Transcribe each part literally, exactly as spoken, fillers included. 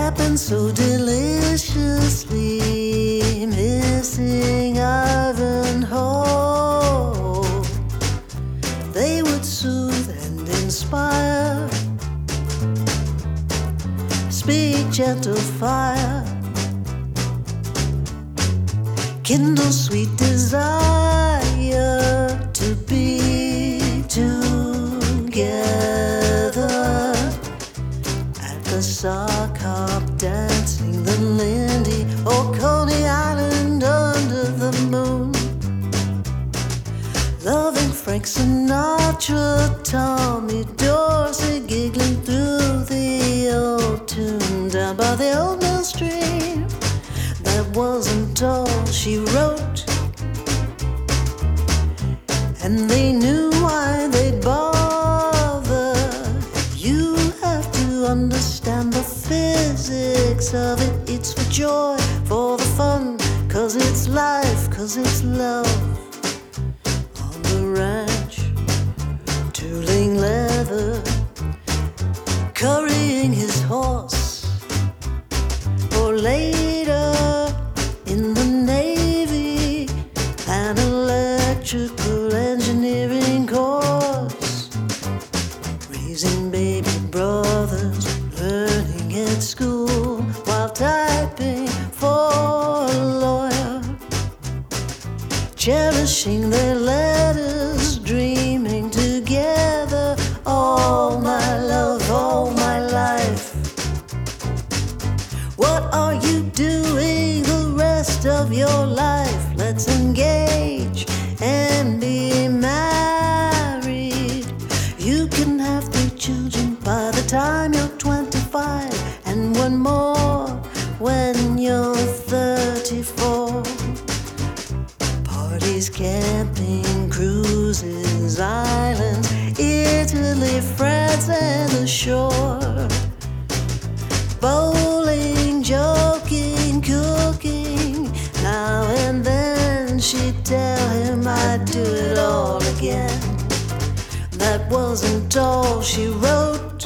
happened so deliciously, missing Ivanhoe. They would soothe and inspire, speak gentle fire, kindle sweet desire to be together at the sock hop, dancing the Lindy or Coney Island under the moon, loving Frank Sinatra, Tommy Dorsey, giggling through the old tune down by the old mill stream. That wasn't all she wrote, and they knew why they'd bother. You have to understand the physics of it. It's for joy, for the fun, 'cause it's life, 'cause it's love. On the ranch, tooling leather, currying his horse, or later in the Navy, an electrical engineering course, raising baby brothers, learning at school while typing for a lawyer, cherishing their letters, dreaming together all my love, all my life. What are you doing the rest of your life? Let's engage and be married. You can have three children by the time you're twenty-five, and one more when you're thirty-four. Parties, camping, cruises, islands, Italy, France, and the shore. Bowling, joking, cooking. Now and then she'd tell him I'd do it all again. That wasn't all she wrote,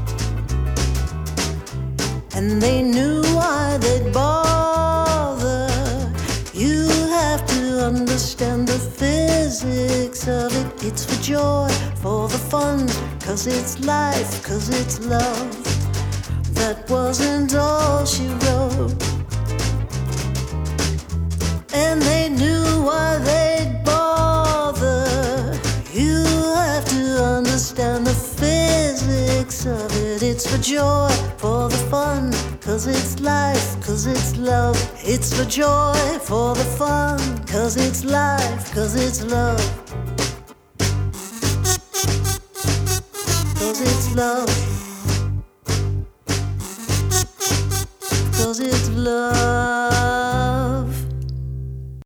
and they knew why they'd bother. You have to understand the physics of it. It's for joy, for the fun, 'cause it's life, 'cause it's love. That wasn't all she wrote, and they knew why they'd bother. You have to understand the physics of it. It's for joy, for the fun, 'cause it's life, 'cause it's love. It's for joy, for the fun, 'cause it's life, 'cause it's love. 'Cause it's love, 'cause it's love.